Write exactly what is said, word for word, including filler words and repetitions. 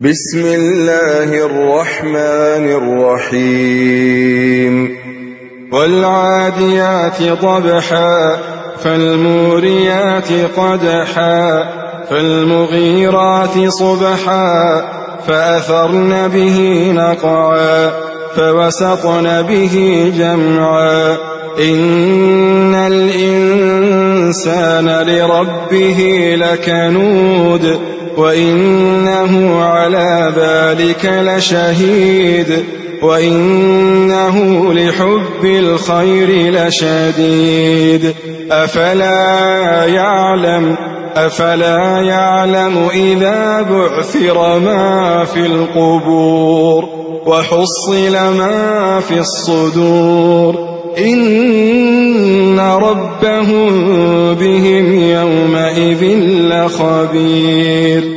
بسم الله الرحمن الرحيم والعاديات ضبحا فالموريات قدحا فالمغيرات صبحا فأثرن به نقعا فوسطن به جمعا إن الإنسان لربه لكنود وإنه على ذلك لشهيد وإنه لحب الخير لشديد أفلا يعلم أفلا يعلم إذا بعثر ما في القبور وحصل ما في الصدور إن ربهم بهم يومئذ لخبير